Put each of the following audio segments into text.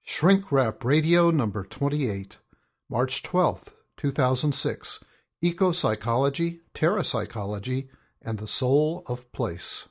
Shrink Wrap Radio number 28, March 12th, 2006, Eco-Psychology, Terra-Psychology, and the Soul of Place.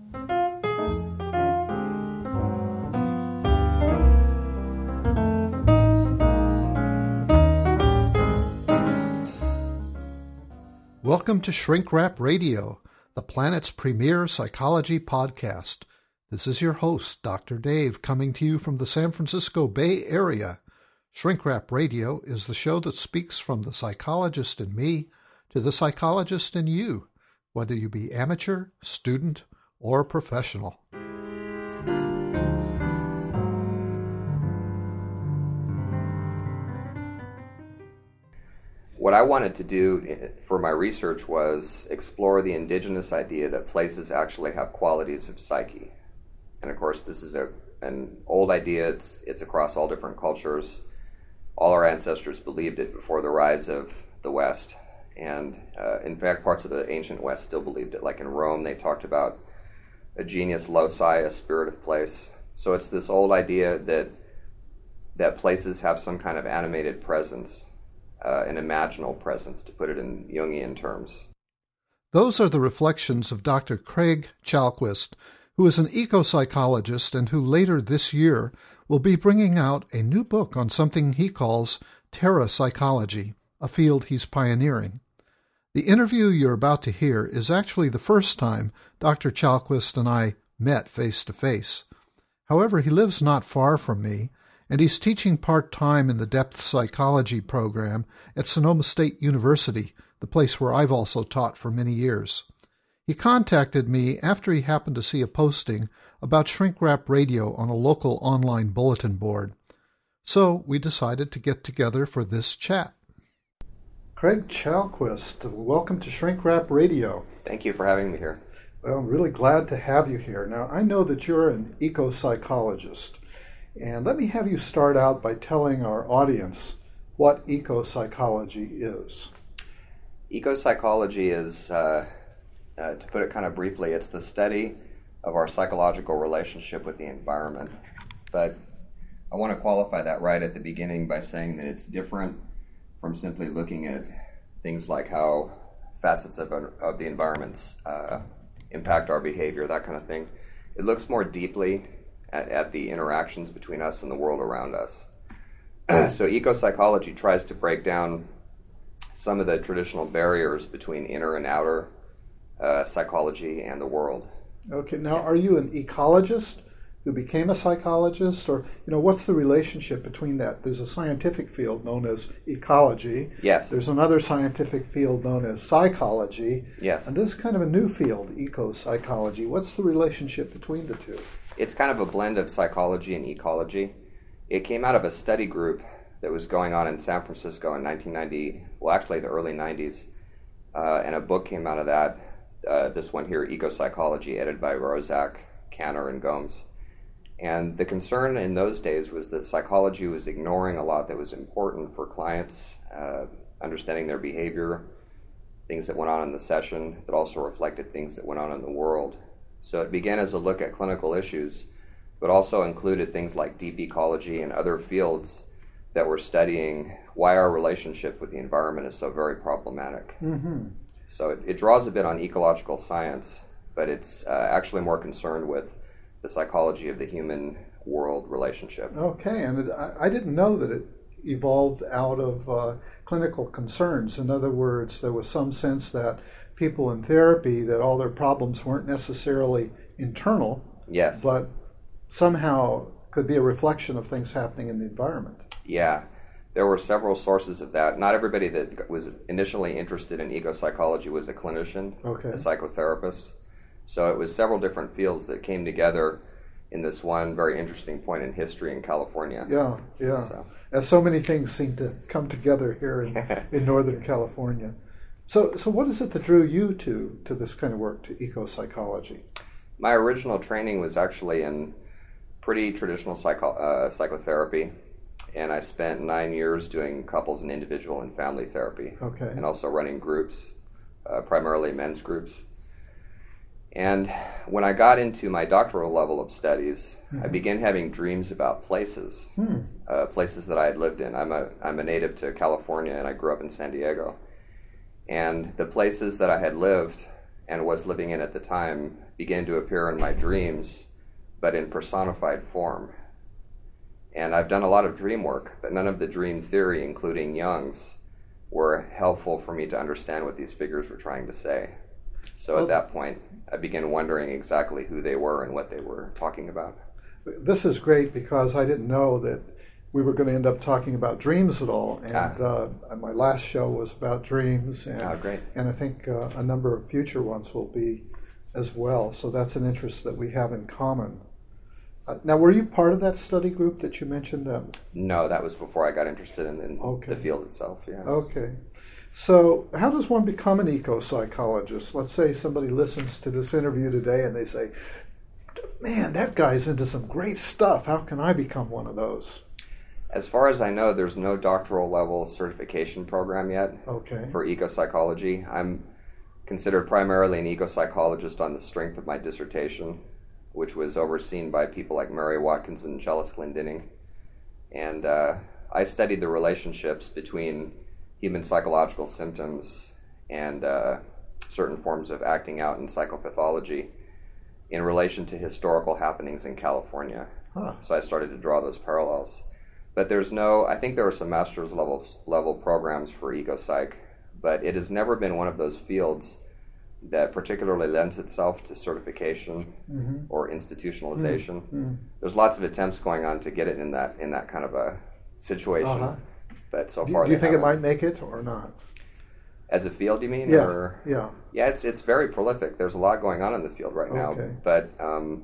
Welcome to Shrink Wrap Radio, the planet's premier psychology podcast. This is your host, Dr. Dave, coming to you from the San Francisco Bay Area. Shrink Wrap Radio is the show that speaks from the psychologist in me to the psychologist in you, whether you be amateur, student, or professional. What I wanted to do for my research was explore the indigenous idea that places actually have qualities of psyche. And of course, this is an old idea. It's across all different cultures. All our ancestors believed it before the rise of the West. And in fact, parts of the ancient West still believed it. Like in Rome, they talked about a genius loci, a spirit of place. So it's this old idea that places have some kind of animated presence, an imaginal presence, to put it in Jungian terms. Those are the reflections of Dr. Craig Chalquist, who is an eco-psychologist and who later this year will be bringing out a new book on something he calls Terra-Psychology, a field he's pioneering. The interview you're about to hear is actually the first time Dr. Chalquist and I met face-to-face. However, he lives not far from me, and he's teaching part-time in the depth psychology program at Sonoma State University, the place where I've also taught for many years. He contacted me after he happened to see a posting about Shrink Wrap Radio on a local online bulletin board. So we decided to get together for this chat. Craig Chalquist, welcome to Shrink Wrap Radio. Thank you for having me here. Well, I'm really glad to have you here. Now, I know that you're an eco-psychologist, and let me have you start out by telling our audience what eco-psychology is. Eco-psychology is, to put it kind of briefly, it's the study of our psychological relationship with the environment. But I want to qualify that right at the beginning by saying that it's different from simply looking at things like how facets of the environments impact our behavior, that kind of thing. It looks more deeply at the interactions between us and the world around us. So eco-psychology tries to break down some of the traditional barriers between inner and outer psychology and the world. Okay, now are you an ecologist who became a psychologist, or what's the relationship between that? There's a scientific field known as ecology. Yes. There's another scientific field known as psychology. Yes. And this is kind of a new field, eco-psychology. What's the relationship between the two? It's kind of a blend of psychology and ecology. It came out of a study group that was going on in San Francisco in 1990, well, actually the early 90s, and a book came out of that. This one here, Eco-Psychology, edited by Rozak, Kanner, and Gomes. And the concern in those days was that psychology was ignoring a lot that was important for clients, understanding their behavior, things that went on in the session that also reflected things that went on in the world. So it began as a look at clinical issues, but also included things like deep ecology and other fields that were studying why our relationship with the environment is so very problematic. Mm-hmm. So it draws a bit on ecological science, but it's actually more concerned with the psychology of the human-world relationship. Okay, and I didn't know that it evolved out of clinical concerns. In other words, there was some sense that people in therapy, that all their problems weren't necessarily internal, yes, but somehow could be a reflection of things happening in the environment. Yeah. There were several sources of that. Not everybody that was initially interested in eco-psychology was a clinician, a psychotherapist. So it was several different fields that came together in this one very interesting point in history in California. Yeah. So. As so many things seem to come together here in Northern California. So what is it that drew you to this kind of work, to eco-psychology? My original training was actually in pretty traditional psychotherapy. And I spent 9 years doing couples and individual and family therapy. Okay. And also running groups, primarily men's groups. And when I got into my doctoral level of studies, I began having dreams about places, places that I had lived in. I'm a native to California, and I grew up in San Diego. And the places that I had lived and was living in at the time began to appear in my dreams, but in personified form. And I've done a lot of dream work, but none of the dream theory, including Jung's, were helpful for me to understand what these figures were trying to say. So at that point, I began wondering exactly who they were and what they were talking about. This is great because I didn't know that we were going to end up talking about dreams at all. And my last show was about dreams. And, great. And I think a number of future ones will be as well. So that's an interest that we have in common. Now, were you part of that study group that you mentioned? No, that was before I got interested in the field itself. Yeah. Okay. So how does one become an eco-psychologist? Let's say somebody listens to this interview today and they say, man, that guy's into some great stuff. How can I become one of those? As far as I know, there's no doctoral level certification program yet for eco-psychology. I'm considered primarily an eco-psychologist on the strength of my dissertation, which was overseen by people like Mary Watkins and Chellis Glendinning. And I studied the relationships between human psychological symptoms and certain forms of acting out in psychopathology in relation to historical happenings in California. So I started to draw those parallels. But I think there are some master's level programs for eco-psych, but it has never been one of those fields that particularly lends itself to certification or institutionalization. There's lots of attempts going on to get it in that kind of a situation, but so far do you think it might make it or not? As a field, you mean? Yeah. It's very prolific. There's a lot going on in the field right now, but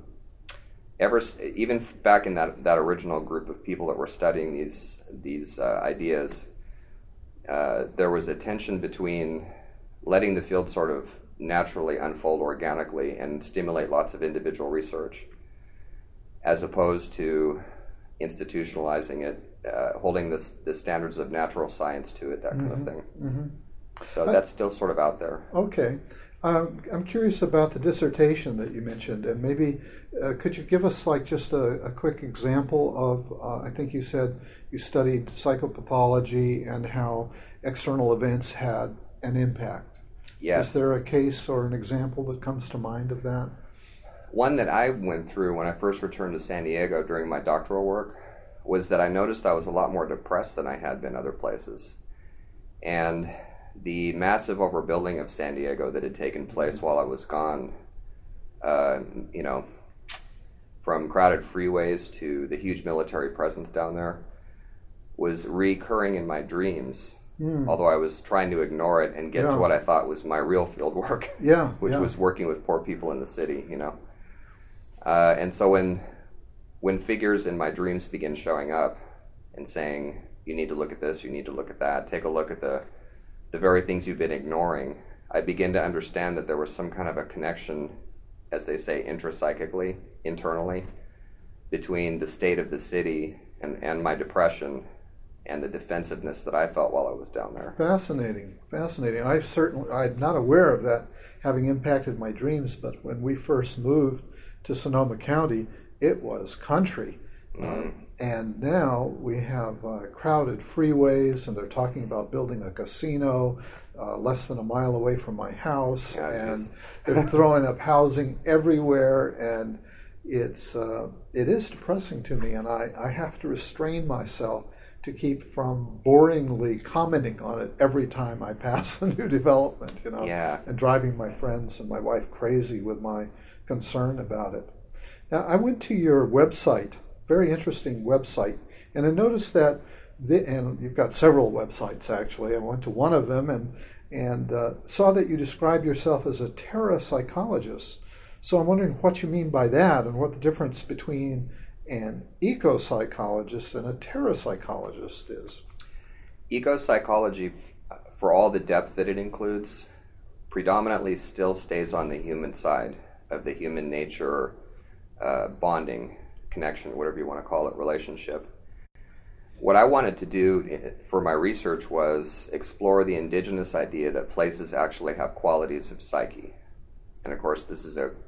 even back in that original group of people that were studying these ideas, there was a tension between letting the field sort of naturally unfold organically and stimulate lots of individual research, as opposed to institutionalizing it, holding the standards of natural science to it, that kind of thing. So that's still sort of out there. Okay. I'm curious about the dissertation that you mentioned, and maybe could you give us just a quick example of, I think you said you studied psychopathology and how external events had an impact. Yes. Is there a case or an example that comes to mind of that? One that I went through when I first returned to San Diego during my doctoral work was that I noticed I was a lot more depressed than I had been other places. And the massive overbuilding of San Diego that had taken place while I was gone, from crowded freeways to the huge military presence down there, was recurring in my dreams. Although I was trying to ignore it and get to what I thought was my real field work, which was working with poor people in the city, And so when figures in my dreams begin showing up and saying, you need to look at this, you need to look at that, take a look at the very things you've been ignoring, I begin to understand that there was some kind of a connection, as they say, intrapsychically, internally, between the state of the city and my depression and the defensiveness that I felt while I was down there. Fascinating. I'm not aware of that having impacted my dreams, but when we first moved to Sonoma County, it was country. And now we have crowded freeways, and they're talking about building a casino less than a mile away from my house, and they're throwing up housing everywhere, and it is depressing to me, and I have to restrain myself to keep from boringly commenting on it every time I pass a new development, and driving my friends and my wife crazy with my concern about it. Now, I went to your website, very interesting website, and I noticed that, and you've got several websites actually. I went to one of them and saw that you describe yourself as a terrapsychologist. So I'm wondering what you mean by that, and what the difference between an eco-psychologist and a terrapsychologist is. Eco-psychology, for all the depth that it includes, predominantly still stays on the human side of the human nature bonding, connection, whatever you want to call it, relationship. What I wanted to do for my research was explore the indigenous idea that places actually have qualities of psyche. And of course, this is a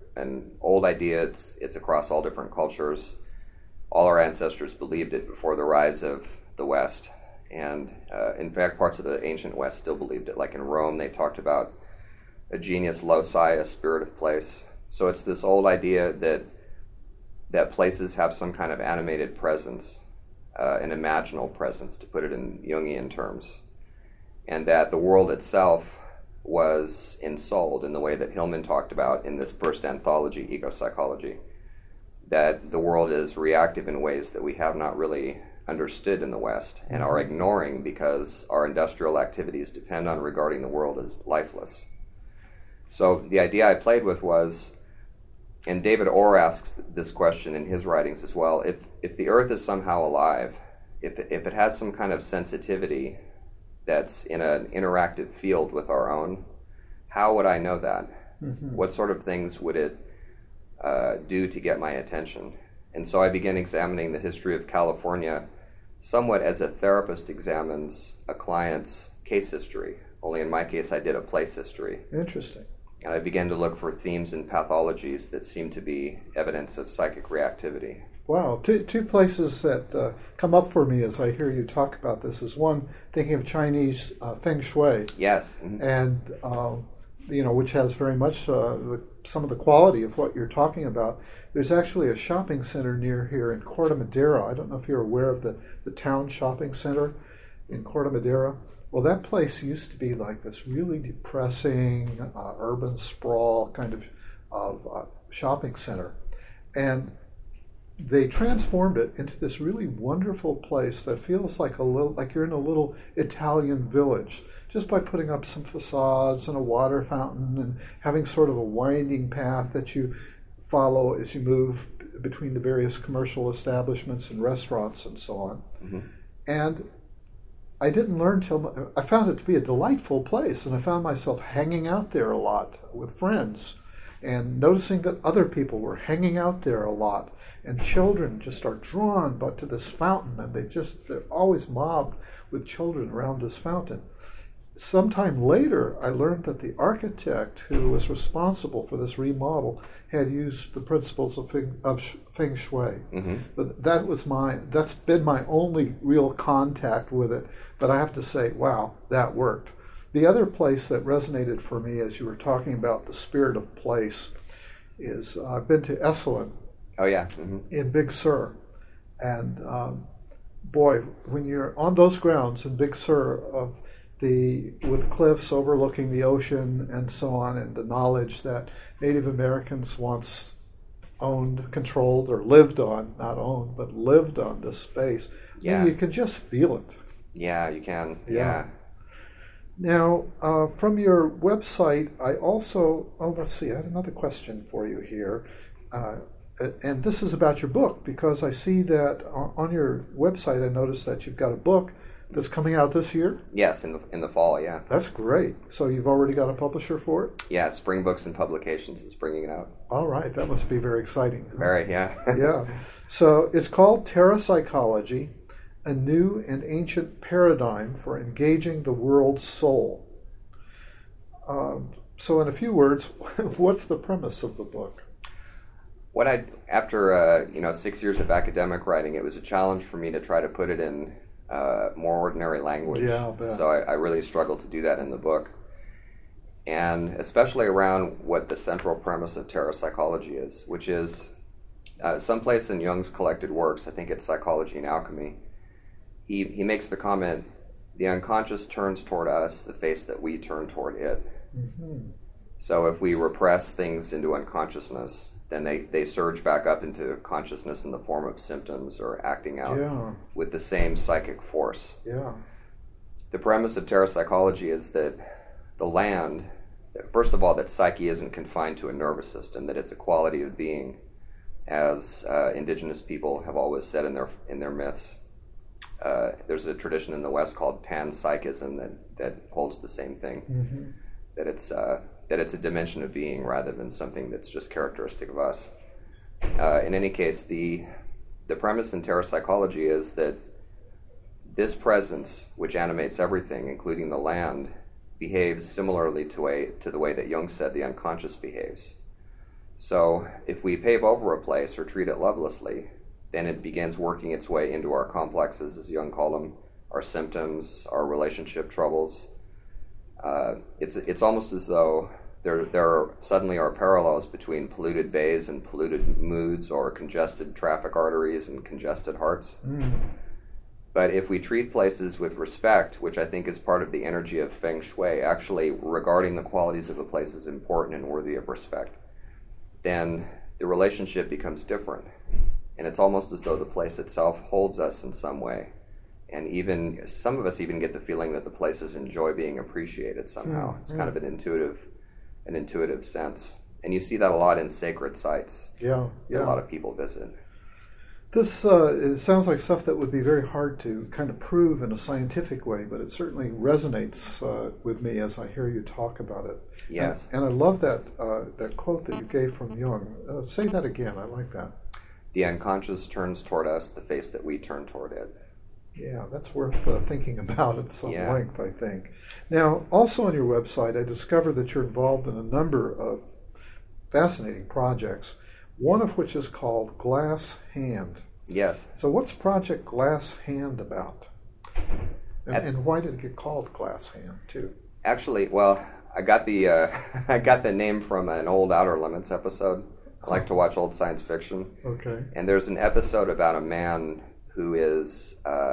an old idea. It's across all different cultures. All our ancestors believed it before the rise of the West. And in fact, parts of the ancient West still believed it. Like in Rome, they talked about a genius loci, a spirit of place. So it's this old idea that places have some kind of animated presence, an imaginal presence, to put it in Jungian terms, and that the world itself was ensouled in the way that Hillman talked about in this first anthology, Ecopsychology, that the world is reactive in ways that we have not really understood in the West and are ignoring because our industrial activities depend on regarding the world as lifeless. So the idea I played with was, and David Orr asks this question in his writings as well, if the Earth is somehow alive, if it has some kind of sensitivity that's in an interactive field with our own, how would I know that? Mm-hmm. What sort of things would it do to get my attention? And so I began examining the history of California somewhat as a therapist examines a client's case history. Only in my case, I did a place history. Interesting. And I began to look for themes and pathologies that seem to be evidence of psychic reactivity. Wow. Two places that come up for me as I hear you talk about this is one, thinking of Chinese Feng Shui. Yes. Mm-hmm. And, which has very much some of the quality of what you're talking about. There's actually a shopping center near here in Corte Madera. I don't know if you're aware of the town shopping center in Corte Madera. Well, that place used to be like this really depressing urban sprawl kind of shopping center. And they transformed it into this really wonderful place that feels like you're in a little Italian village, just by putting up some facades and a water fountain and having sort of a winding path that you follow as you move between the various commercial establishments and restaurants and so on. Mm-hmm. And I didn't learn till I found it to be a delightful place, and I found myself hanging out there a lot with friends and noticing that other people were hanging out there a lot, and children just are drawn but to this fountain, and they're always mobbed with children around this fountain. Sometime later, I learned that the architect who was responsible for this remodel had used the principles of Feng Shui. Mm-hmm. But that's been my only real contact with it. But I have to say, wow, that worked. The other place that resonated for me as you were talking about the spirit of place is I've been to Esalen. Oh, yeah. Mm-hmm. In Big Sur. And boy, when you're on those grounds in Big Sur with cliffs overlooking the ocean and so on, and the knowledge that Native Americans once owned, controlled, or lived on, not owned, but lived on this space, yeah. You can just feel it. Yeah, you can. Yeah. Now, from your website, I also, let's see, I had another question for you here. And this is about your book, because I see that on your website, I noticed that you've got a book that's coming out this year? Yes, in the fall, yeah. That's great. So you've already got a publisher for it? Yeah, Spring Books and Publications is bringing it out. All right, that must be very exciting. Very, yeah. Yeah. So it's called Terrapsychology, a new and ancient paradigm for engaging the world's soul. So in a few words, what's the premise of the book? After 6 years of academic writing, it was a challenge for me to try to put it in more ordinary language. Yeah, I'll bet. So I really struggled to do that in the book. And especially around what the central premise of terrapsychology is, which is someplace in Jung's collected works, I think it's Psychology and Alchemy, he makes the comment, the unconscious turns toward us the face that we turn toward it. Mm-hmm. So if we repress things into unconsciousness, then they surge back up into consciousness in the form of symptoms or acting out with the same psychic force. Yeah. The premise of terrapsychology is that the land, first of all, that psyche isn't confined to a nervous system, that it's a quality of being, as indigenous people have always said in their myths. There's a tradition in the West called panpsychism that holds the same thing, mm-hmm. that it's a dimension of being rather than something that's just characteristic of us. In any case, the premise in terrapsychology is that this presence, which animates everything, including the land, behaves similarly to the way that Jung said the unconscious behaves. So if we pave over a place or treat it lovelessly, then it begins working its way into our complexes, as Jung called them, our symptoms, our relationship troubles. It's almost as though there suddenly are parallels between polluted bays and polluted moods, or congested traffic arteries and congested hearts. But if we treat places with respect, which I think is part of the energy of Feng Shui, actually regarding the qualities of a place as important and worthy of respect, then the relationship becomes different. And it's almost as though the place itself holds us in some way. And even some of us even get the feeling that the places enjoy being appreciated somehow. It's kind of an intuitive sense. And you see that a lot in sacred sites that a lot of people visit. This it sounds like stuff that would be very hard to kind of prove in a scientific way, but it certainly resonates with me as I hear you talk about it. Yes. And I love that quote that you gave from Jung. Say that again. I like that. The unconscious turns toward us the face that we turn toward it. Yeah, that's worth thinking about at some length, I think. Now, also on your website, I discovered that you're involved in a number of fascinating projects, one of which is called Glass Hand. Yes. So what's Project Glass Hand about? And why did it get called Glass Hand, too? Actually, well, I got the name from an old Outer Limits episode. I like to watch old science fiction. Okay. And there's an episode about a man who is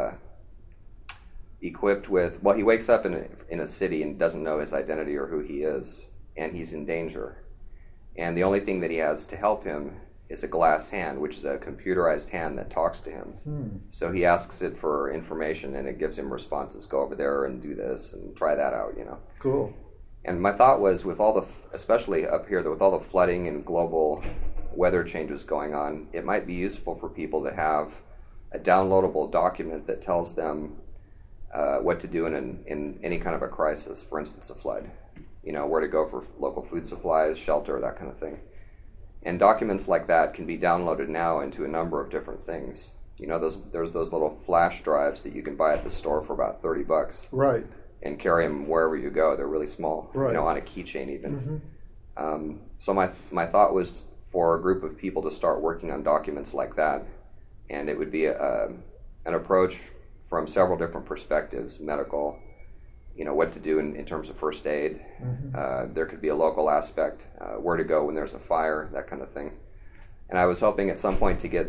equipped with, well, he wakes up in a city and doesn't know his identity or who he is, and he's in danger. And the only thing that he has to help him is a glass hand, which is a computerized hand that talks to him. So he asks it for information, and it gives him responses. Go over there and do this and try that out, Cool. And my thought was, with all the, especially up here, with all the flooding and global weather changes going on, it might be useful for people to have a downloadable document that tells them what to do in any kind of a crisis, for instance, a flood. Where to go for local food supplies, shelter, that kind of thing. And documents like that can be downloaded now into a number of different things. There's those little flash drives that you can buy at the store for about $30. Right. And carry them wherever you go. They're really small, right. On a keychain even. So my thought was for a group of people to start working on documents like that, and it would be an approach from several different perspectives, medical, what to do in terms of first aid. There could be a local aspect, where to go when there's a fire, that kind of thing. And I was hoping at some point to get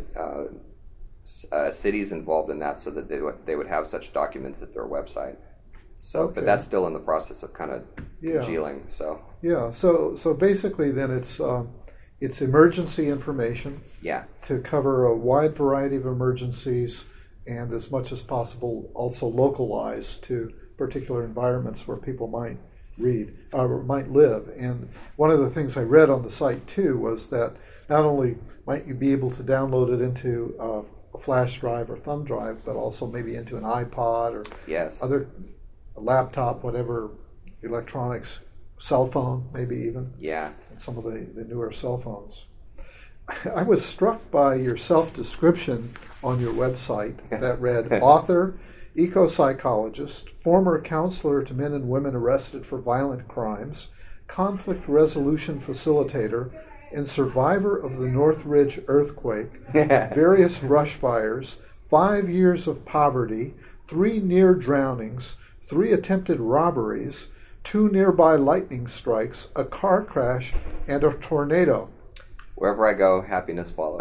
cities involved in that so that they would have such documents at their website. So, okay. But that's still in the process of kind of congealing. So yeah. So basically, then it's emergency information. Yeah. To cover a wide variety of emergencies, and as much as possible, also localized to particular environments where people might might live. And one of the things I read on the site too was that not only might you be able to download it into a flash drive or thumb drive, but also maybe into an iPod or other laptop, whatever electronics, cell phone, maybe even. Yeah. Some of the newer cell phones. I was struck by your self-description on your website that read, author, eco-psychologist, former counselor to men and women arrested for violent crimes, conflict resolution facilitator, and survivor of the Northridge earthquake, various brush fires, 5 years of poverty, 3 near drownings, 3 attempted robberies, 2 nearby lightning strikes, a car crash, and a tornado. Wherever I go, happiness follows.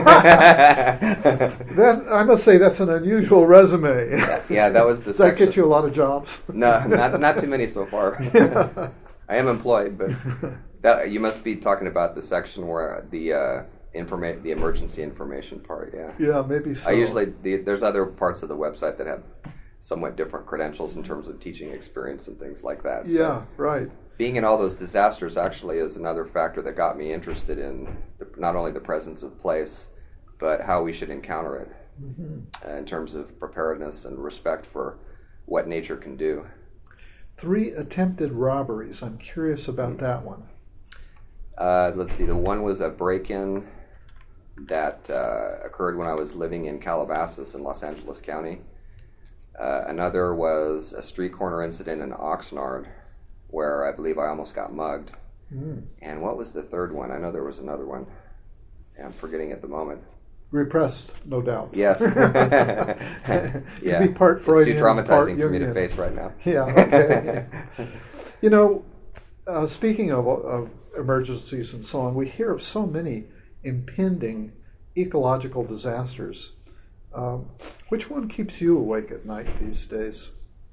I must say that's an unusual resume. Yeah, that was the Does that get you a lot of jobs? No, not too many so far. I am employed, but you must be talking about the section where the emergency information part. Yeah, maybe so. I usually there's other parts of the website that have somewhat different credentials in terms of teaching experience and things like that. Yeah, right. Being in all those disasters actually is another factor that got me interested in not only the presence of place, but how we should encounter it in terms of preparedness and respect for what nature can do. 3 attempted robberies. I'm curious about that one. Let's see. The one was a break-in that occurred when I was living in Calabasas in Los Angeles County. Another was a street corner incident in Oxnard, where I believe I almost got mugged. And what was the third one? I know there was another one. I'm forgetting at the moment. Repressed, no doubt. Yes. Yeah. Be part Freudian, it's too traumatizing part for me to Jungian. face right now. Yeah, okay. You know, speaking of emergencies and so on, we hear of so many impending ecological disasters. Which one keeps you awake at night these days?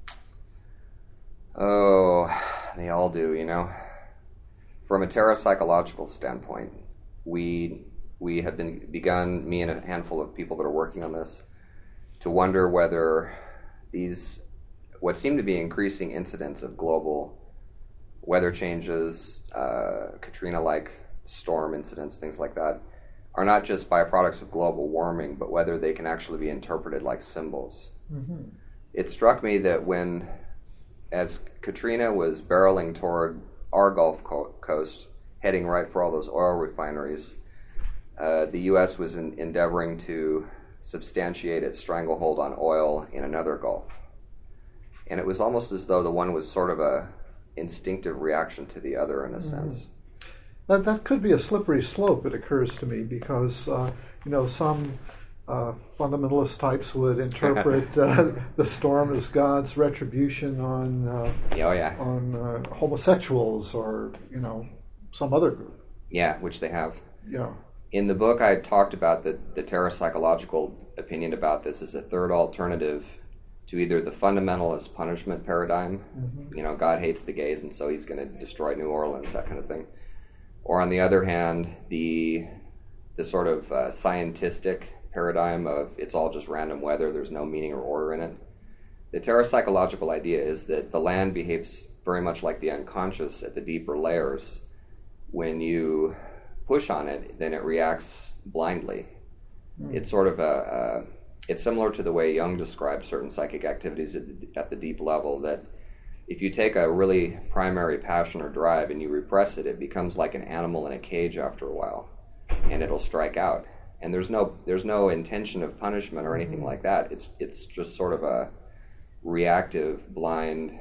Oh, they all do, you know. From a parapsychological standpoint, we have begun, me and a handful of people that are working on this, to wonder whether these, what seem to be increasing incidents of global weather changes, Katrina-like storm incidents, things like that, are not just byproducts of global warming, but whether they can actually be interpreted like symbols. Mm-hmm. It struck me that as Katrina was barreling toward our Gulf Coast, heading right for all those oil refineries, the U.S. was endeavoring to substantiate its stranglehold on oil in another Gulf. And it was almost as though the one was sort of a instinctive reaction to the other in a sense. That could be a slippery slope, it occurs to me, because some fundamentalist types would interpret the storm as God's retribution on on homosexuals or some other group. Yeah, which they have. Yeah. In the book, I talked about the parapsychological opinion about this as a third alternative to either the fundamentalist punishment paradigm, God hates the gays and so he's going to destroy New Orleans, that kind of thing. Or on the other hand, the sort of scientistic paradigm of it's all just random weather, there's no meaning or order in it. The parapsychological idea is that the land behaves very much like the unconscious at the deeper layers. When you push on it, then it reacts blindly. It's sort of it's similar to the way Jung describes certain psychic activities at the deep level, that if you take a really primary passion or drive and you repress it, it becomes like an animal in a cage after a while, and it'll strike out. And there's no intention of punishment or anything like that. It's just sort of a reactive, blind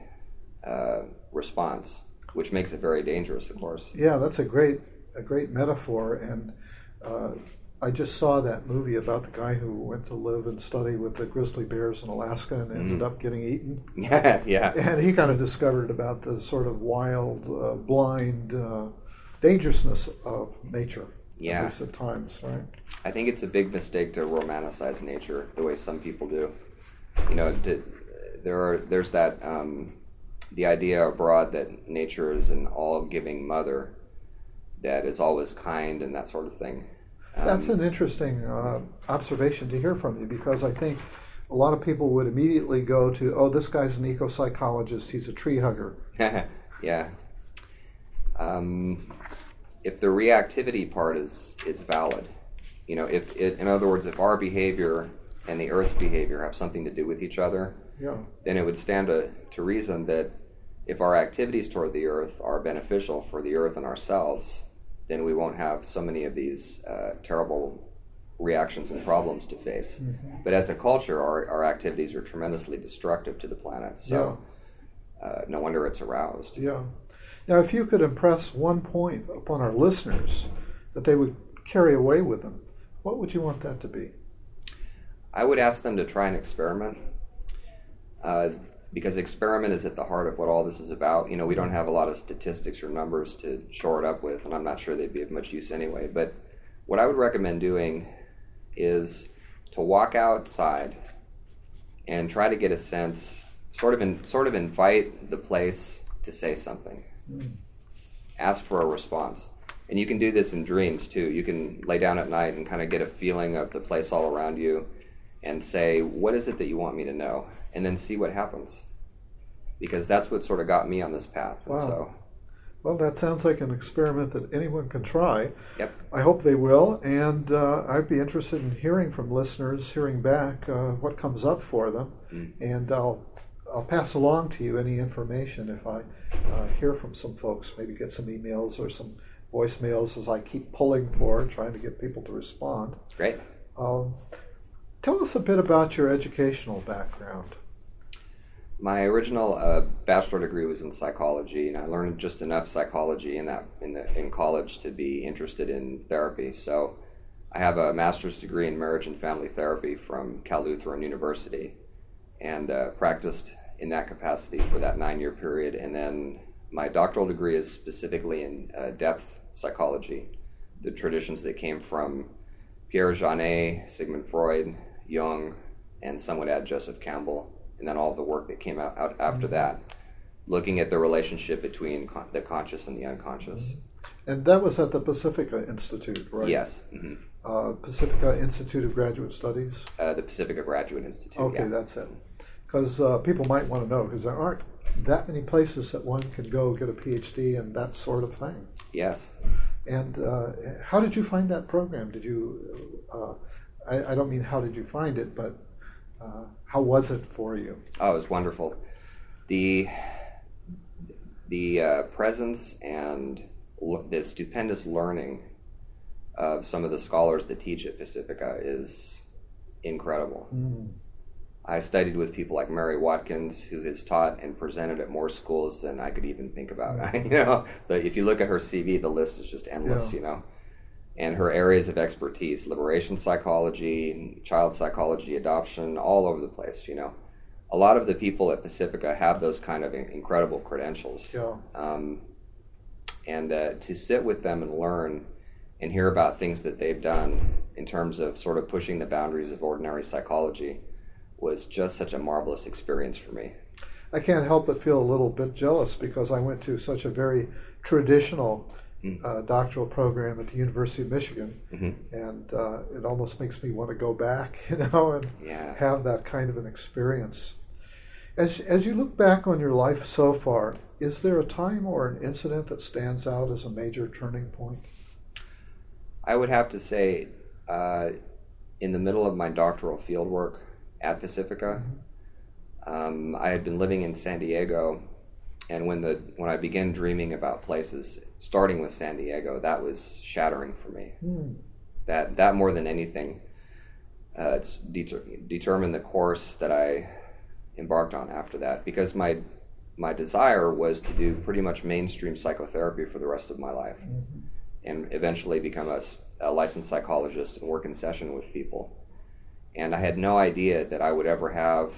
response, which makes it very dangerous, of course. Yeah, that's a great metaphor. And I just saw that movie about the guy who went to live and study with the grizzly bears in Alaska and ended up getting eaten. Yeah. And he kind of discovered about the sort of wild, blind dangerousness of nature. Yeah. At least at times, right? I think it's a big mistake to romanticize nature the way some people do. There's that the idea abroad that nature is an all-giving mother that is always kind and that sort of thing. That's an interesting observation to hear from you, because I think a lot of people would immediately go to, this guy's an eco-psychologist, he's a tree hugger. Yeah. If the reactivity part is valid, if in other words, if our behavior and the Earth's behavior have something to do with each other, then it would stand to reason that if our activities toward the Earth are beneficial for the Earth and ourselves, then we won't have so many of these terrible reactions and problems to face. But as a culture, our activities are tremendously destructive to the planet, so no wonder it's aroused. Yeah. Now, if you could impress one point upon our listeners that they would carry away with them, what would you want that to be? I would ask them to try an experiment, because experiment is at the heart of what all this is about. We don't have a lot of statistics or numbers to shore it up with, and I'm not sure they'd be of much use anyway. But what I would recommend doing is to walk outside and try to get a sense, sort of invite the place to say something. Ask for a response. And you can do this in dreams too. You can lay down at night and kind of get a feeling of the place all around you and say, what is it that you want me to know? And then see what happens. Because that's what sort of got me on this path. Wow. And so, well, that sounds like an experiment that anyone can try. Yep. I hope they will. And I'd be interested in hearing from listeners, hearing back what comes up for them. And I'll pass along to you any information if I hear from some folks, maybe get some emails or some voicemails as I keep pulling for, trying to get people to respond. Great. Tell us a bit about your educational background. My original bachelor degree was in psychology, and I learned just enough psychology in college to be interested in therapy. So I have a master's degree in marriage and family therapy from Cal Lutheran University, and practiced in that capacity for that 9-year period. And then my doctoral degree is specifically in depth psychology, the traditions that came from Pierre Janet, Sigmund Freud, Jung, and some would add Joseph Campbell, and then all the work that came out after that, looking at the relationship between the conscious and the unconscious. And that was at the Pacifica Institute, right? Yes. Mm-hmm. Pacifica Institute of Graduate Studies? The Pacifica Graduate Institute, okay, yeah. That's it. Because people might want to know, because there aren't that many places that one can go get a PhD and that sort of thing. Yes. And how did you find that program? Did you, I don't mean how did you find it, but how was it for you? Oh, it was wonderful. The presence and the stupendous learning of some of the scholars that teach at Pacifica is incredible. Mm. I studied with people like Mary Watkins, who has taught and presented at more schools than I could even think about. If you look at her CV, the list is just endless, And her areas of expertise, liberation psychology, child psychology, adoption, all over the place, A lot of the people at Pacifica have those kind of incredible credentials. Yeah. And to sit with them and learn and hear about things that they've done in terms of sort of pushing the boundaries of ordinary psychology was just such a marvelous experience for me. I can't help but feel a little bit jealous because I went to such a very traditional doctoral program at the University of Michigan, and it almost makes me want to go back, and have that kind of an experience. As you look back on your life so far, is there a time or an incident that stands out as a major turning point? I would have to say, in the middle of my doctoral fieldwork at Pacifica, I had been living in San Diego, and when I began dreaming about places, starting with San Diego, that was shattering for me. That more than anything, it's determined the course that I embarked on after that, because my desire was to do pretty much mainstream psychotherapy for the rest of my life, and eventually become a licensed psychologist and work in session with people. And I had no idea that I would ever have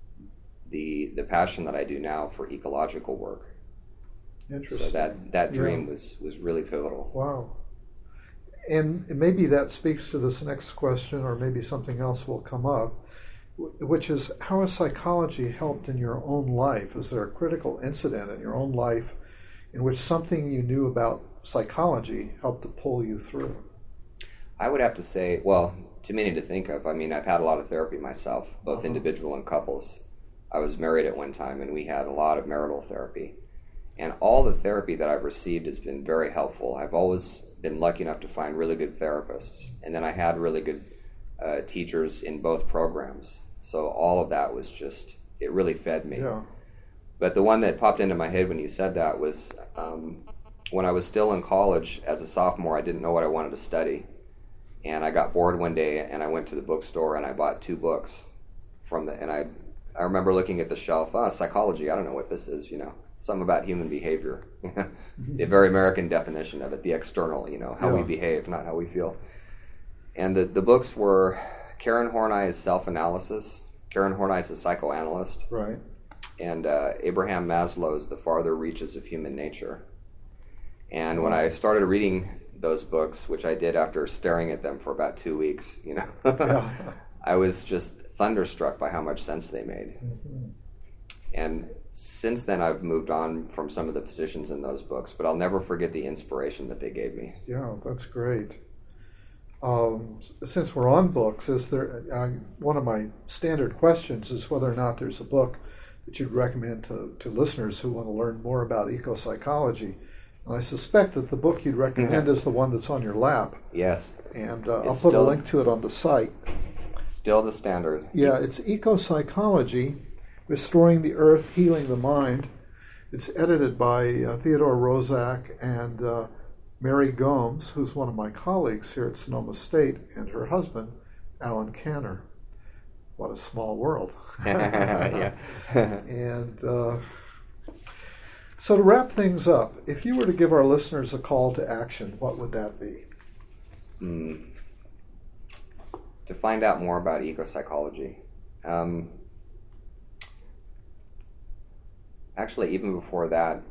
the passion that I do now for ecological work. Interesting. So that dream was really pivotal. Wow. And maybe that speaks to this next question, or maybe something else will come up, which is, how has psychology helped in your own life? Is there a critical incident in your own life in which something you knew about psychology helped to pull you through? I would have to say, well, too many to think of. I mean, I've had a lot of therapy myself, both individual and couples. I was married at one time, and we had a lot of marital therapy. And all the therapy that I've received has been very helpful. I've always been lucky enough to find really good therapists. And then I had really good teachers in both programs. So all of that was just, it really fed me. Yeah. But the one that popped into my head when you said that was when I was still in college as a sophomore, I didn't know what I wanted to study. And I got bored one day, and I went to the bookstore, and I bought 2 books and I remember looking at the shelf, psychology, I don't know what this is, something about human behavior. The very American definition of it, the external, how we behave, not how we feel. And the books were Karen Horney's Self-Analysis. Karen Horney's a psychoanalyst. Right. And Abraham Maslow's The Farther Reaches of Human Nature. And when I started reading those books, which I did after staring at them for about 2 weeks, I was just thunderstruck by how much sense they made. And since then, I've moved on from some of the positions in those books, but I'll never forget the inspiration that they gave me. Yeah, that's great. Since we're on books, is there one of my standard questions is whether or not there's a book that you'd recommend to listeners who want to learn more about eco-psychology. And I suspect that the book you'd recommend is the one that's on your lap. Yes. And I'll put a link to it on the site. Still the standard. Yeah, it's Eco-Psychology, Restoring the Earth, Healing the Mind. It's edited by Theodore Roszak and Mary Gomes, who's one of my colleagues here at Sonoma State, and her husband, Alan Canner. What a small world. Yeah. And so to wrap things up, if you were to give our listeners a call to action, what would that be? To find out more about ecopsychology. Actually, even before that,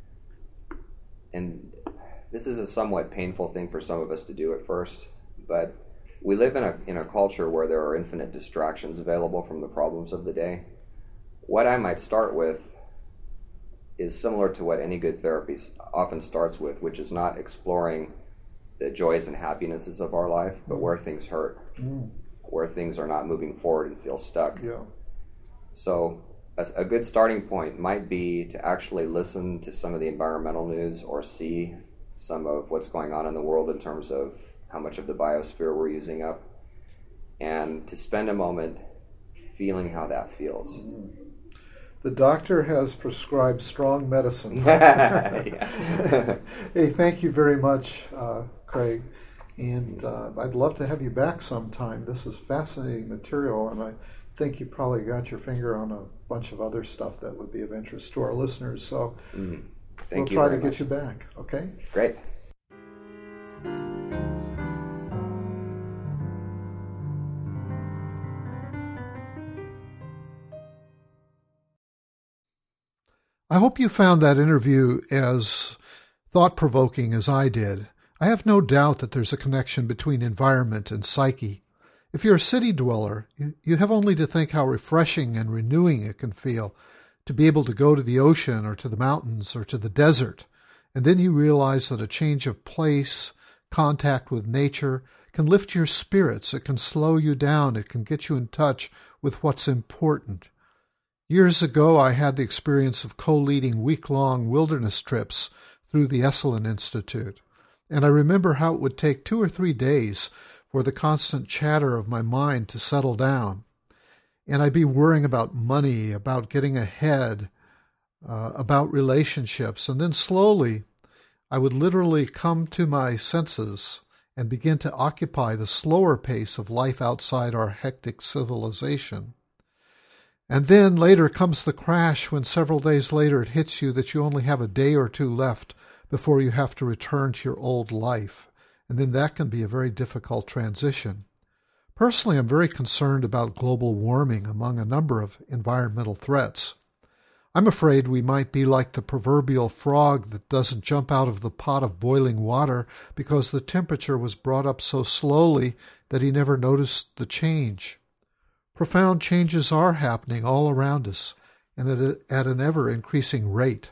and this is a somewhat painful thing for some of us to do at first, but we live in a culture where there are infinite distractions available from the problems of the day. What I might start with is similar to what any good therapy often starts with, which is not exploring the joys and happinesses of our life, but where things hurt, where things are not moving forward and feel stuck. Yeah. So a good starting point might be to actually listen to some of the environmental news or see some of what's going on in the world in terms of how much of the biosphere we're using up, and to spend a moment feeling how that feels. The doctor has prescribed strong medicine. Yeah. Hey, thank you very much, Craig. And I'd love to have you back sometime. This is fascinating material, and I think you probably got your finger on a bunch of other stuff that would be of interest to our listeners. So we'll try to get you back, okay? Great. I hope you found that interview as thought-provoking as I did. I have no doubt that there's a connection between environment and psyche. If you're a city dweller, you have only to think how refreshing and renewing it can feel to be able to go to the ocean or to the mountains or to the desert, and then you realize that a change of place, contact with nature, can lift your spirits, it can slow you down, it can get you in touch with what's important. Years ago, I had the experience of co-leading week-long wilderness trips through the Esalen Institute, and I remember how it would take 2 or 3 days for the constant chatter of my mind to settle down. And I'd be worrying about money, about getting ahead, about relationships, and then slowly I would literally come to my senses and begin to occupy the slower pace of life outside our hectic civilization. And then later comes the crash when several days later it hits you that you only have a day or 2 left before you have to return to your old life. And then that can be a very difficult transition. Personally, I'm very concerned about global warming among a number of environmental threats. I'm afraid we might be like the proverbial frog that doesn't jump out of the pot of boiling water because the temperature was brought up so slowly that he never noticed the change. Profound changes are happening all around us, and at an ever-increasing rate.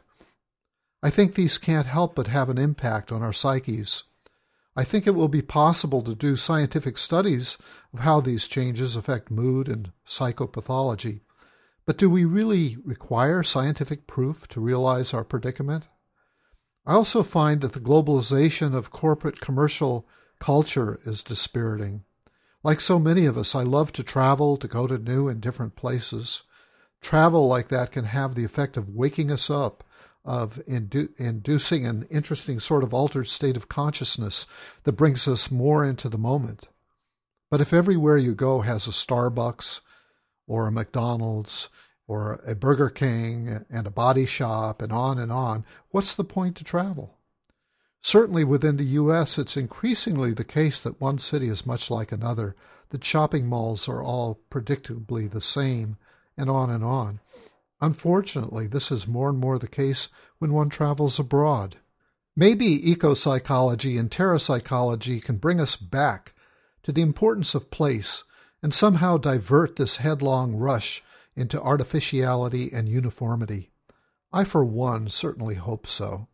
I think these can't help but have an impact on our psyches. I think it will be possible to do scientific studies of how these changes affect mood and psychopathology. But do we really require scientific proof to realize our predicament? I also find that the globalization of corporate commercial culture is dispiriting. Like so many of us, I love to travel, to go to new and different places. Travel like that can have the effect of waking us up, of inducing an interesting sort of altered state of consciousness that brings us more into the moment. But if everywhere you go has a Starbucks or a McDonald's or a Burger King and a Body Shop and on, what's the point to travel? Certainly within the U.S., it's increasingly the case that one city is much like another, that shopping malls are all predictably the same, and on. Unfortunately, this is more and more the case when one travels abroad. Maybe ecopsychology and terrapsychology can bring us back to the importance of place and somehow divert this headlong rush into artificiality and uniformity. I, for one, certainly hope so.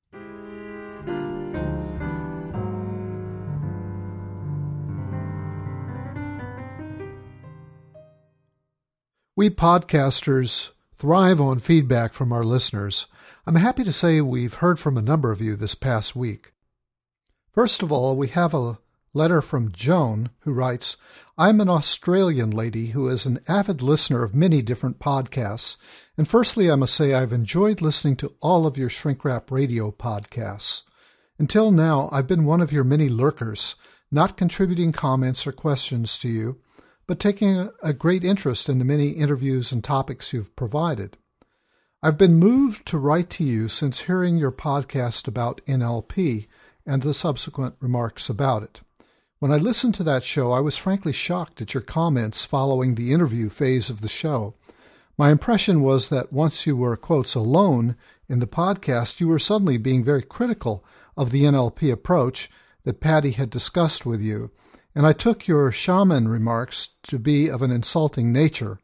We podcasters thrive on feedback from our listeners. I'm happy to say we've heard from a number of you this past week. First of all, we have a letter from Joan, who writes, I'm an Australian lady who is an avid listener of many different podcasts, and firstly I must say I've enjoyed listening to all of your Shrink Wrap Radio podcasts. Until now, I've been one of your many lurkers, not contributing comments or questions to you, but taking a great interest in the many interviews and topics you've provided. I've been moved to write to you since hearing your podcast about NLP and the subsequent remarks about it. When I listened to that show, I was frankly shocked at your comments following the interview phase of the show. My impression was that once you were, quotes, alone in the podcast, you were suddenly being very critical of the NLP approach that Patty had discussed with you, and I took your shaman remarks to be of an insulting nature.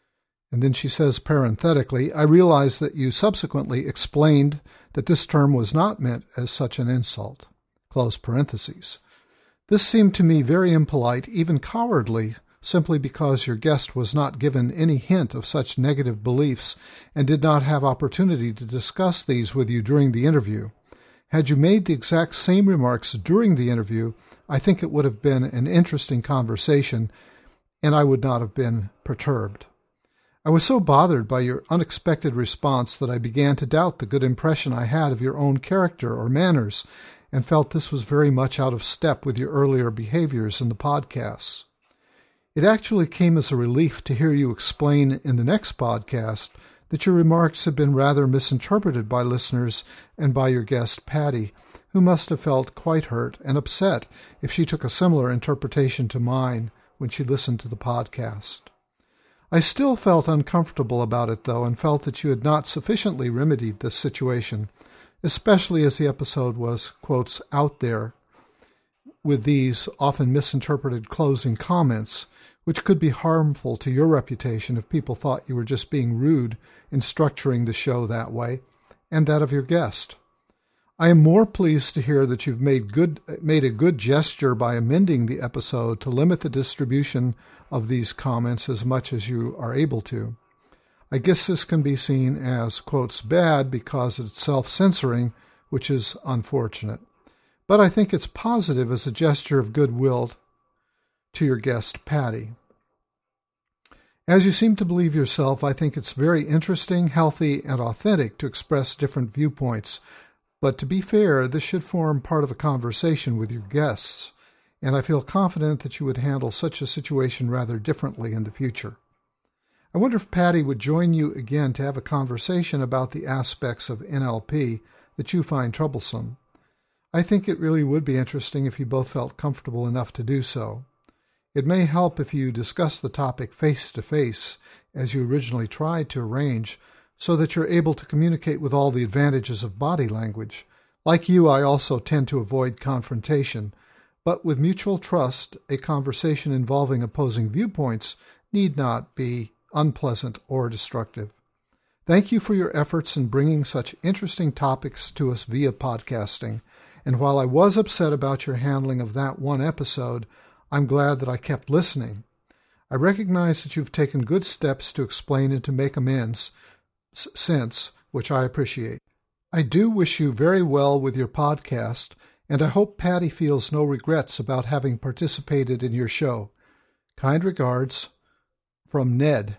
And then she says parenthetically, I realized that you subsequently explained that this term was not meant as such an insult. Close parentheses. This seemed to me very impolite, even cowardly, simply because your guest was not given any hint of such negative beliefs and did not have opportunity to discuss these with you during the interview. Had you made the exact same remarks during the interview, I think it would have been an interesting conversation, and I would not have been perturbed. I was so bothered by your unexpected response that I began to doubt the good impression I had of your own character or manners, and felt this was very much out of step with your earlier behaviors in the podcasts. It actually came as a relief to hear you explain in the next podcast that your remarks had been rather misinterpreted by listeners and by your guest, Patty, who must have felt quite hurt and upset if she took a similar interpretation to mine when she listened to the podcast. I still felt uncomfortable about it, though, and felt that you had not sufficiently remedied this situation, especially as the episode was, quotes, out there with these often misinterpreted closing comments, which could be harmful to your reputation if people thought you were just being rude in structuring the show that way, and that of your guest. I am more pleased to hear that you've made a good gesture by amending the episode to limit the distribution of these comments as much as you are able to. I guess this can be seen as, quotes, bad because it's self-censoring, which is unfortunate. But I think it's positive as a gesture of goodwill to your guest, Patty. As you seem to believe yourself, I think it's very interesting, healthy, and authentic to express different viewpoints. But to be fair, this should form part of a conversation with your guests, and I feel confident that you would handle such a situation rather differently in the future. I wonder if Patty would join you again to have a conversation about the aspects of NLP that you find troublesome. I think it really would be interesting if you both felt comfortable enough to do so. It may help if you discuss the topic face-to-face, as you originally tried to arrange, so that you're able to communicate with all the advantages of body language. Like you, I also tend to avoid confrontation, but with mutual trust, a conversation involving opposing viewpoints need not be unpleasant or destructive. Thank you for your efforts in bringing such interesting topics to us via podcasting, and while I was upset about your handling of that one episode, I'm glad that I kept listening. I recognize that you've taken good steps to explain and to make amends since, which I appreciate. I do wish you very well with your podcast, and I hope Patty feels no regrets about having participated in your show. Kind regards, from Ned.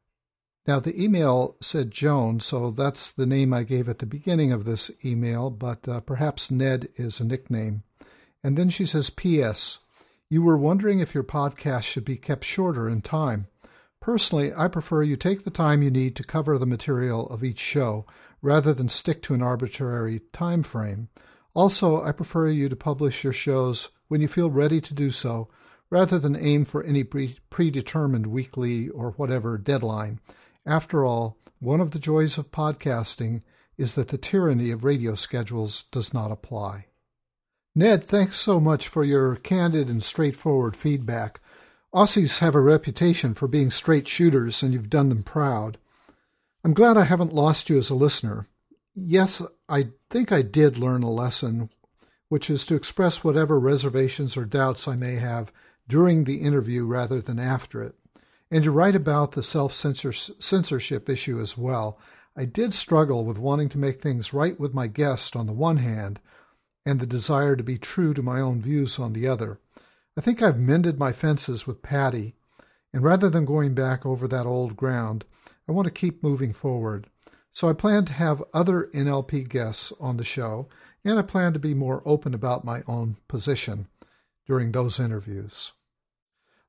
Now, the email said Joan, so that's the name I gave at the beginning of this email, but perhaps Ned is a nickname. And then she says, P.S. You were wondering if your podcast should be kept shorter in time. Personally, I prefer you take the time you need to cover the material of each show, rather than stick to an arbitrary time frame. Also, I prefer you to publish your shows when you feel ready to do so, rather than aim for any predetermined weekly or whatever deadline. After all, one of the joys of podcasting is that the tyranny of radio schedules does not apply. Ned, thanks so much for your candid and straightforward feedback. Aussies have a reputation for being straight shooters, and you've done them proud. I'm glad I haven't lost you as a listener. Yes, I think I did learn a lesson, which is to express whatever reservations or doubts I may have during the interview rather than after it. And you're right about the self-censorship issue as well. I did struggle with wanting to make things right with my guest on the one hand, and the desire to be true to my own views on the other. I think I've mended my fences with Patty, and rather than going back over that old ground, I want to keep moving forward. So I plan to have other NLP guests on the show, and I plan to be more open about my own position during those interviews.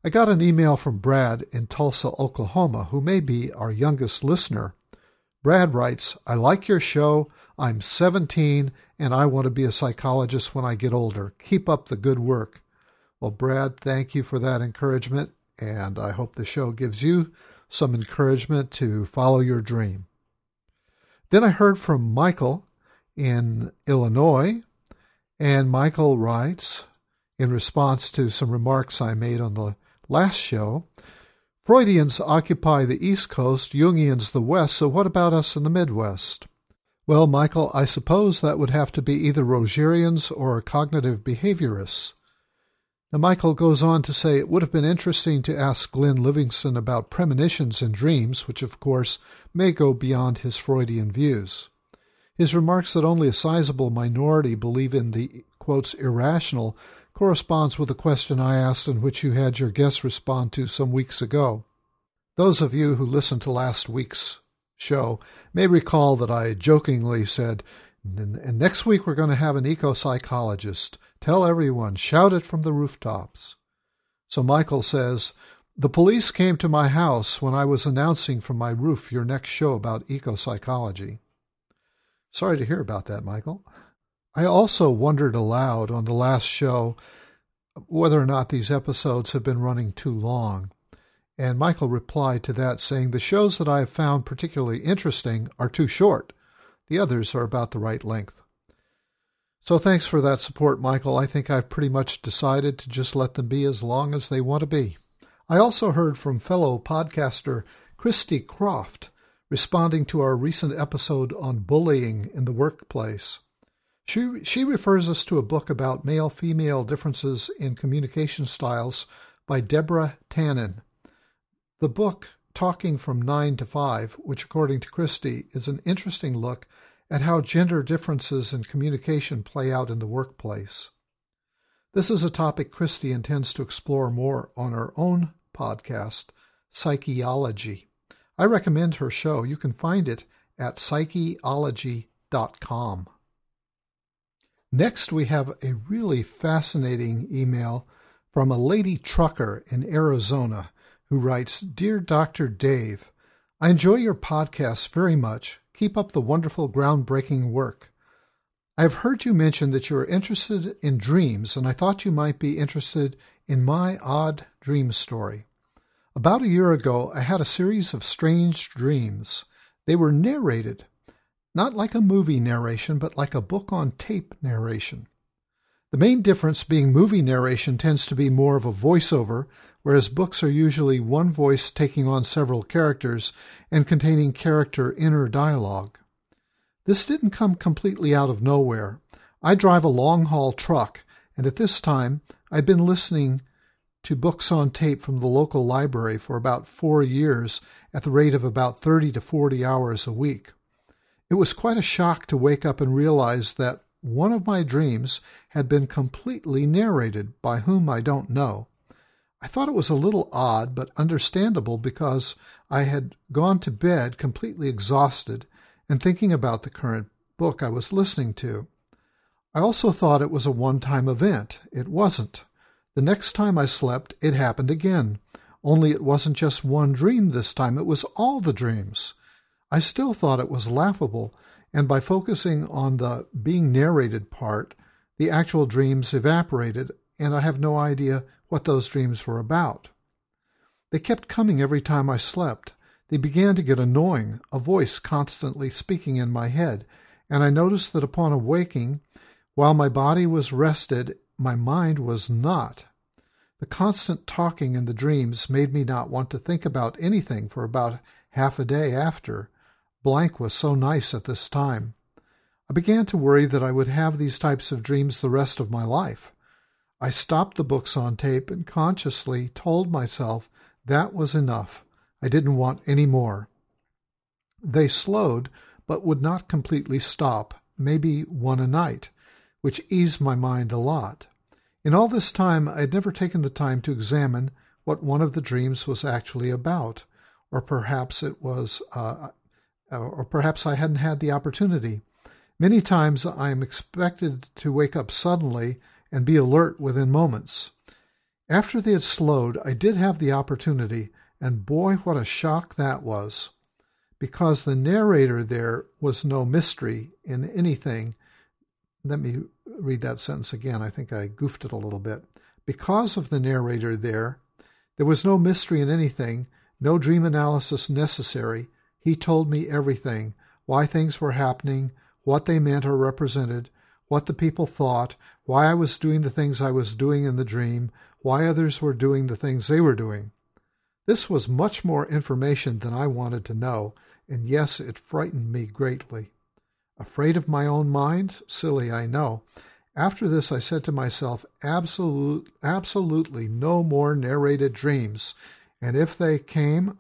I got an email from Brad in Tulsa, Oklahoma, who may be our youngest listener. Brad writes, I like your show. I'm 17 and I want to be a psychologist when I get older. Keep up the good work. Well, Brad, thank you for that encouragement, and I hope the show gives you some encouragement to follow your dream. Then I heard from Michael in Illinois, and Michael writes, in response to some remarks I made on the last show, Freudians occupy the East Coast, Jungians the West, so what about us in the Midwest? Well, Michael, I suppose that would have to be either Rogerians or cognitive behaviorists. Now, Michael goes on to say it would have been interesting to ask Glenn Livingston about premonitions and dreams, which of course may go beyond his Freudian views. His remarks that only a sizable minority believe in the, quotes, irrational corresponds with the question I asked and which you had your guest respond to some weeks ago. Those of you who listened to last week's show may recall that I jokingly said, and next week we're going to have an eco-psychologist. Tell everyone, shout it from the rooftops. So Michael says, the police came to my house when I was announcing from my roof your next show about eco-psychology. Sorry to hear about that, Michael. I also wondered aloud on the last show whether or not these episodes have been running too long. And Michael replied to that saying, the shows that I have found particularly interesting are too short. The others are about the right length. So thanks for that support, Michael. I think I've pretty much decided to just let them be as long as they want to be. I also heard from fellow podcaster Christy Croft responding to our recent episode on bullying in the workplace. She refers us to a book about male-female differences in communication styles by Deborah Tannen. The book, Talking from 9 to 5, which according to Christy is an interesting look at how gender differences in communication play out in the workplace. This is a topic Christy intends to explore more on her own podcast, Psycheology. I recommend her show. You can find it at psycheology.com. Next, we have a really fascinating email from a lady trucker in Arizona who writes, Dear Dr. Dave, I enjoy your podcast very much. Keep up the wonderful, groundbreaking work. I have heard you mention that you are interested in dreams, and I thought you might be interested in my odd dream story. About a year ago, I had a series of strange dreams. They were narrated, not like a movie narration, but like a book on tape narration. The main difference being movie narration tends to be more of a voiceover, whereas books are usually one voice taking on several characters and containing character inner dialogue. This didn't come completely out of nowhere. I drive a long-haul truck, and at this time, I'd been listening to books on tape from the local library for about 4 years at the rate of about 30 to 40 hours a week. It was quite a shock to wake up and realize that one of my dreams had been completely narrated by whom I don't know. I thought it was a little odd, but understandable because I had gone to bed completely exhausted and thinking about the current book I was listening to. I also thought it was a one-time event. It wasn't. The next time I slept, it happened again, only it wasn't just one dream this time, it was all the dreams. I still thought it was laughable, and by focusing on the being narrated part, the actual dreams evaporated, and I have no idea what those dreams were about. They kept coming every time I slept. They began to get annoying, a voice constantly speaking in my head, and I noticed that upon awaking, while my body was rested, my mind was not. The constant talking in the dreams made me not want to think about anything for about half a day after. Blank was so nice at this time. I began to worry that I would have these types of dreams the rest of my life. I stopped the books on tape and consciously told myself that was enough. I didn't want any more. They slowed, but would not completely stop, maybe one a night, which eased my mind a lot. In all this time, I had never taken the time to examine what one of the dreams was actually about, or perhaps it was, or perhaps I hadn't had the opportunity. Many times I am expected to wake up suddenly and be alert within moments. After they had slowed, I did have the opportunity, and boy, what a shock that was. Because the narrator there was no mystery in anything. Let me read that sentence again. I think I goofed it a little bit. Because of the narrator there was no mystery in anything, no dream analysis necessary. He told me everything, why things were happening, what they meant or represented, what the people thought, why I was doing the things I was doing in the dream, why others were doing the things they were doing. This was much more information than I wanted to know, and yes, it frightened me greatly. Afraid of my own mind? Silly, I know. After this, I said to myself, absolutely no more narrated dreams, and if they come,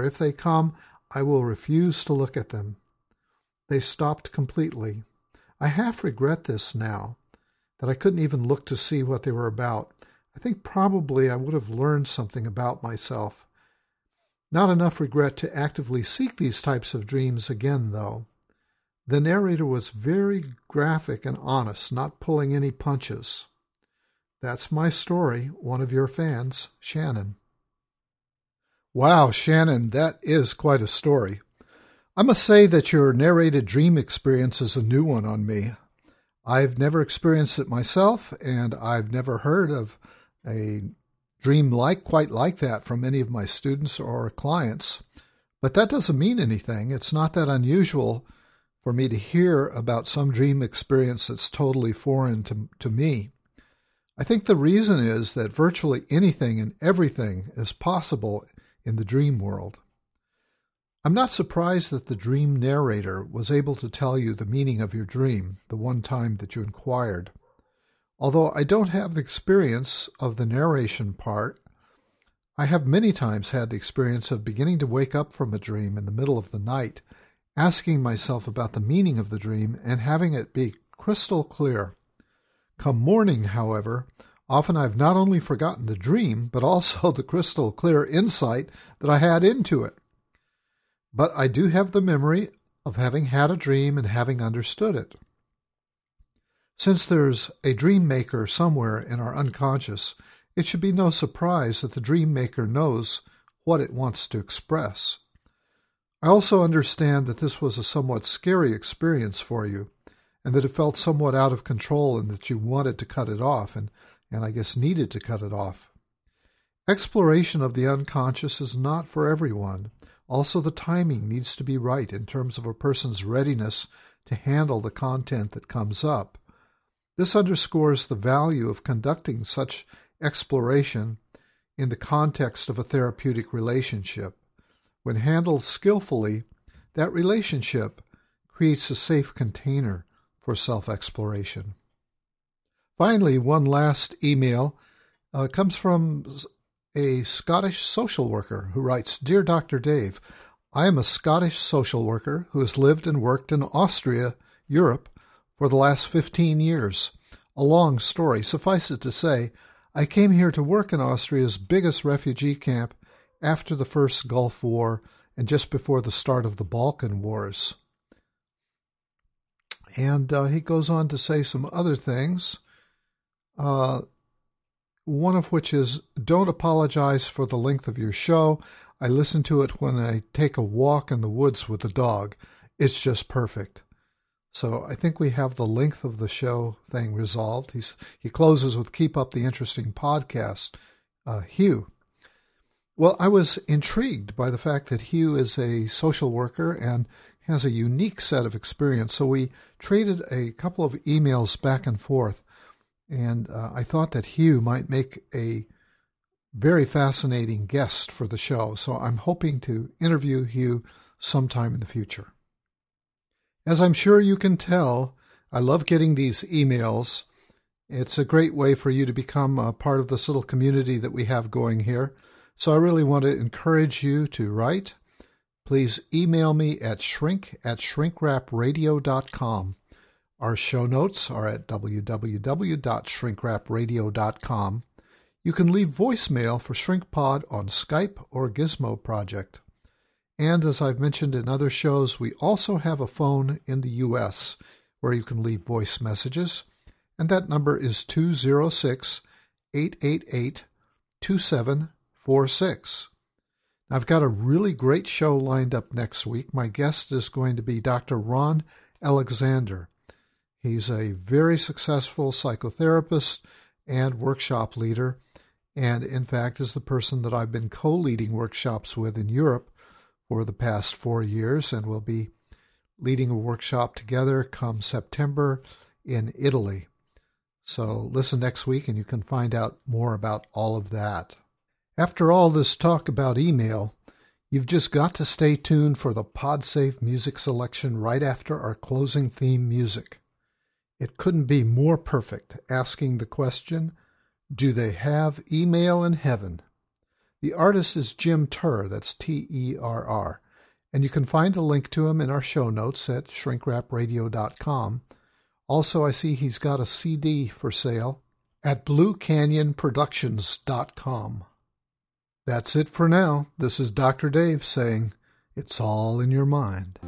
I will refuse to look at them. They stopped completely. I half regret this now, that I couldn't even look to see what they were about. I think probably I would have learned something about myself. Not enough regret to actively seek these types of dreams again, though. The narrator was very graphic and honest, not pulling any punches. That's my story. One of your fans, Shannon. Wow, Shannon, that is quite a story. I must say that your narrated dream experience is a new one on me. I've never experienced it myself, and I've never heard of a dream quite like that from any of my students or clients. But that doesn't mean anything. It's not that unusual for me to hear about some dream experience that's totally foreign to me. I think the reason is that virtually anything and everything is possible in the dream world. I'm not surprised that the dream narrator was able to tell you the meaning of your dream the one time that you inquired. Although I don't have the experience of the narration part, I have many times had the experience of beginning to wake up from a dream in the middle of the night, asking myself about the meaning of the dream and having it be crystal clear. Come morning, however, often I've not only forgotten the dream, but also the crystal clear insight that I had into it. But I do have the memory of having had a dream and having understood it. Since there's a dream maker somewhere in our unconscious, it should be no surprise that the dream maker knows what it wants to express. I also understand that this was a somewhat scary experience for you, and that it felt somewhat out of control and that you wanted to cut it off, and I guess needed to cut it off. Exploration of the unconscious is not for everyone. Also, the timing needs to be right in terms of a person's readiness to handle the content that comes up. This underscores the value of conducting such exploration in the context of a therapeutic relationship. When handled skillfully, that relationship creates a safe container for self-exploration. Finally, one last email comes from a Scottish social worker who writes, Dear Dr. Dave, I am a Scottish social worker who has lived and worked in Austria, Europe, for the last 15 years. A long story. Suffice it to say, I came here to work in Austria's biggest refugee camp after the first Gulf War and just before the start of the Balkan Wars. And he goes on to say some other things, one of which is, don't apologize for the length of your show. I listen to it when I take a walk in the woods with the dog. It's just perfect. So I think we have the length of the show thing resolved. He closes with, keep up the interesting podcast, Hugh. Well, I was intrigued by the fact that Hugh is a social worker and has a unique set of experience. So we traded a couple of emails back and forth, and I thought that Hugh might make a very fascinating guest for the show. So I'm hoping to interview Hugh sometime in the future. As I'm sure you can tell, I love getting these emails. It's a great way for you to become a part of this little community that we have going here. So I really want to encourage you to write. Please email me at shrink@shrinkwrapradio.com. Our show notes are at www.shrinkwrapradio.com. You can leave voicemail for ShrinkPod on Skype or Gizmo Project. And as I've mentioned in other shows, we also have a phone in the U.S. where you can leave voice messages, and that number is 206-888-4669. 2746. I've got a really great show lined up next week. My guest is going to be Dr. Ron Alexander. He's a very successful psychotherapist and workshop leader, and in fact is the person that I've been co-leading workshops with in Europe for the past 4 years, and we'll be leading a workshop together come September in Italy. So listen next week and you can find out more about all of that. After all this talk about email, you've just got to stay tuned for the PodSafe music selection right after our closing theme music. It couldn't be more perfect, asking the question, do they have email in heaven? The artist is Jim Terr, that's Terr, and you can find a link to him in our show notes at shrinkwrapradio.com. Also, I see he's got a CD for sale at bluecanyonproductions.com. That's it for now. This is Dr. Dave saying, it's all in your mind.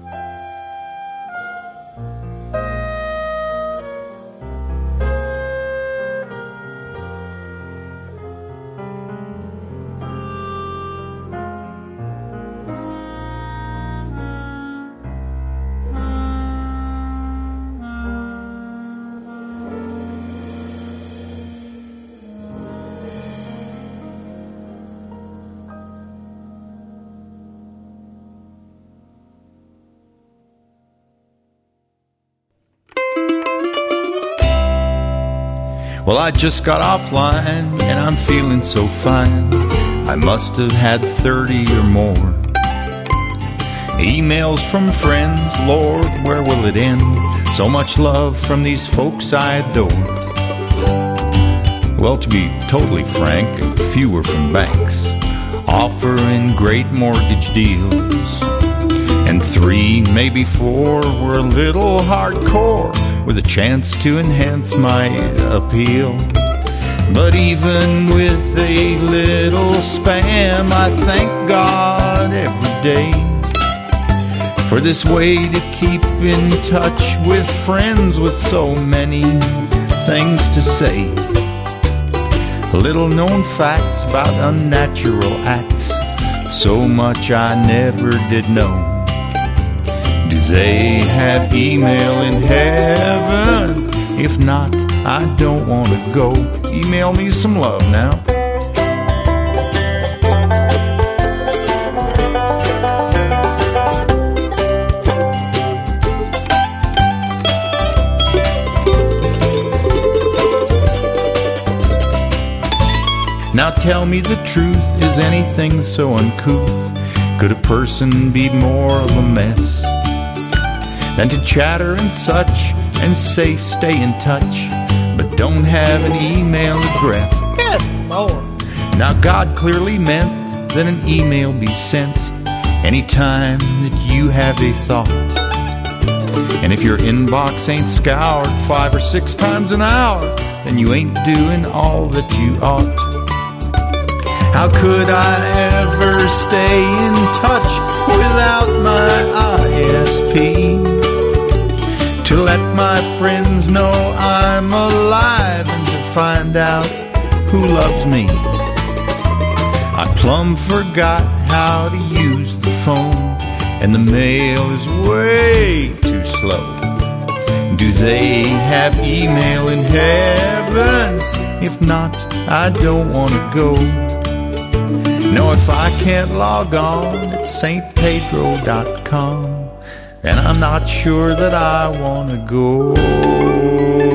Well, I just got offline and I'm feeling so fine. I must have had 30 or more emails from friends. Lord, where will it end? So much love from these folks I adore. Well, to be totally frank, a few were from banks offering great mortgage deals, and 3, maybe 4 were a little hardcore with a chance to enhance my appeal. But even with a little spam, I thank God every day for this way to keep in touch with friends with so many things to say. Little known facts about unnatural acts, so much I never did know. Do they have email in heaven? If not, I don't want to go. Email me some love now. Now tell me the truth, is anything so uncouth? Could a person be more of a mess than to chatter and such and say stay in touch, but don't have an email address? Good Lord. Now God clearly meant that an email be sent anytime that you have a thought. And if your inbox ain't scoured 5 or 6 times an hour, then you ain't doing all that you ought. How could I ever stay in touch without my ISP? To let my friends know I'm alive and to find out who loves me. I plumb forgot how to use the phone, and the mail is way too slow. Do they have email in heaven? If not, I don't want to go. No, if I can't log on at stpedro.com, then I'm not sure that I want to go.